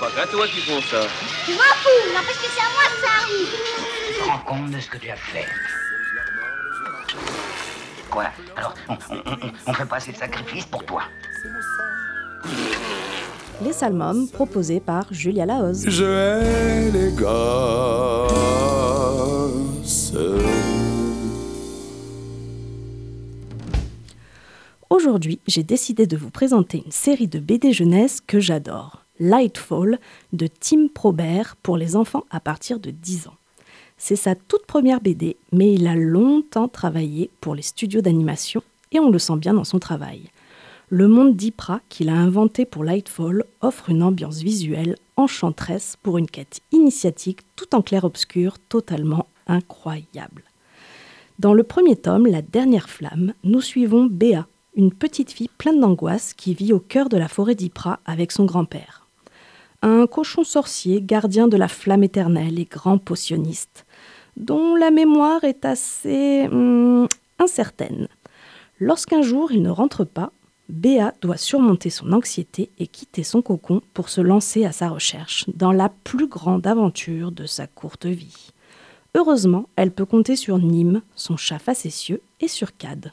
pas qu'à toi qui font ça. Je m'en fous, n'empêche que c'est à moi que ça arrive. Tu te rends compte de ce que tu as fait? Quoi? Alors, on fait pas assez de sacrifices pour toi? Les Salmômes, proposés par Julia Lahoz. Je hais les gosses. Aujourd'hui, j'ai décidé de vous présenter une série de BD jeunesse que j'adore, Lightfall, de Tim Probert pour les enfants à partir de 10 ans. C'est sa toute première BD, mais il a longtemps travaillé pour les studios d'animation et on le sent bien dans son travail. Le monde d'Ypra qu'il a inventé pour Lightfall offre une ambiance visuelle enchanteresse pour une quête initiatique tout en clair-obscur totalement incroyable. Dans le premier tome, La dernière flamme, nous suivons Béa, une petite fille pleine d'angoisse qui vit au cœur de la forêt d'Ypra avec son grand-père. Un cochon sorcier, gardien de la flamme éternelle et grand potionniste, dont la mémoire est assez incertaine. Lorsqu'un jour il ne rentre pas, Béa doit surmonter son anxiété et quitter son cocon pour se lancer à sa recherche dans la plus grande aventure de sa courte vie. Heureusement, elle peut compter sur Nîmes, son chat facétieux, et sur Cad.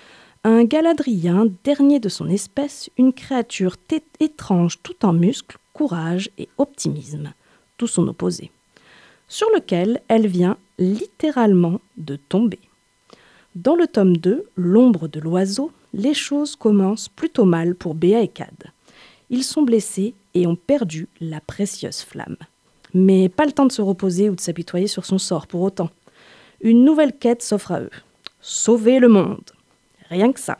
Un galadrien, dernier de son espèce, une créature étrange tout en muscles, courage et optimisme, tout son opposé, sur lequel elle vient littéralement de tomber. Dans le tome 2, L'ombre de l'oiseau, les choses commencent plutôt mal pour Béa et Cad. Ils sont blessés et ont perdu la précieuse flamme. Mais pas le temps de se reposer ou de s'apitoyer sur son sort pour autant. Une nouvelle quête s'offre à eux. Sauver le monde. Rien que ça.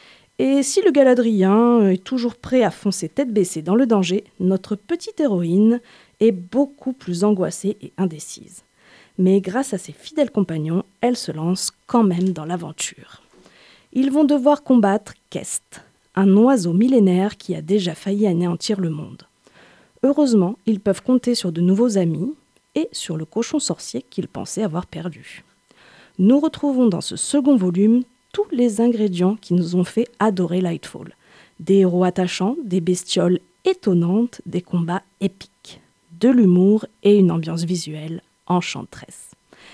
Et si le galadrien est toujours prêt à foncer tête baissée dans le danger, notre petite héroïne est beaucoup plus angoissée et indécise. Mais grâce à ses fidèles compagnons, elle se lance quand même dans l'aventure. Ils vont devoir combattre Kest, un oiseau millénaire qui a déjà failli anéantir le monde. Heureusement, ils peuvent compter sur de nouveaux amis et sur le cochon sorcier qu'ils pensaient avoir perdu. Nous retrouvons dans ce second volume tous les ingrédients qui nous ont fait adorer Lightfall. Des héros attachants, des bestioles étonnantes, des combats épiques, de l'humour et une ambiance visuelle enchanteresse.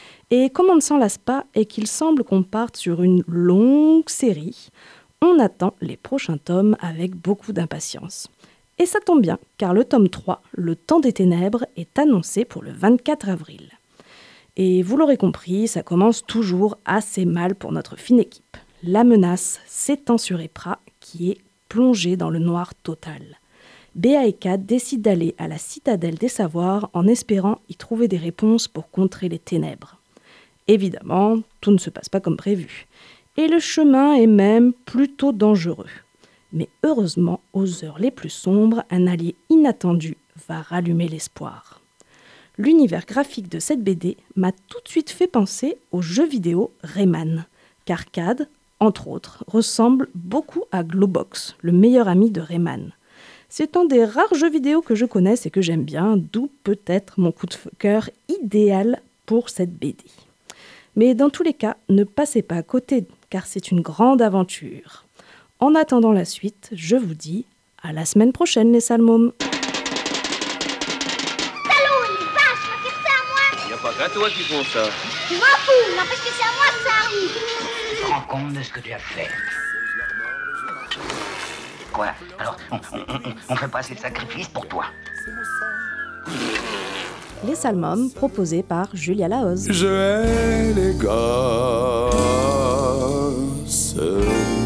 Et comme on ne s'en lasse pas et qu'il semble qu'on parte sur une longue série, on attend les prochains tomes avec beaucoup d'impatience. Et ça tombe bien, car le tome 3, Le temps des ténèbres, est annoncé pour le 24 avril. Et vous l'aurez compris, ça commence toujours assez mal pour notre fine équipe. La menace s'étend sur Ypra, qui est plongée dans le noir total. Béa et Cad décident d'aller à la citadelle des savoirs en espérant y trouver des réponses pour contrer les ténèbres. Évidemment, tout ne se passe pas comme prévu. Et le chemin est même plutôt dangereux. Mais heureusement, aux heures les plus sombres, un allié inattendu va rallumer l'espoir. L'univers graphique de cette BD m'a tout de suite fait penser au jeu vidéo Rayman, car Cad, entre autres, ressemble beaucoup à Glowbox, le meilleur ami de Rayman. C'est un des rares jeux vidéo que je connaisse et que j'aime bien, d'où peut-être mon coup de cœur idéal pour cette BD. Mais dans tous les cas, ne passez pas à côté, car c'est une grande aventure. En attendant la suite, je vous dis à la semaine prochaine, les Salmômes. Y a pas qu'à toi qui font ça. Je m'en fous, n'empêche que c'est à moi que ça arrive. Tu te rends compte de ce que tu as fait? Quoi? Alors, on fait pas assez de sacrifices pour toi? Les Salmômes, proposés par Julia Lahoz. Je hais les gosses.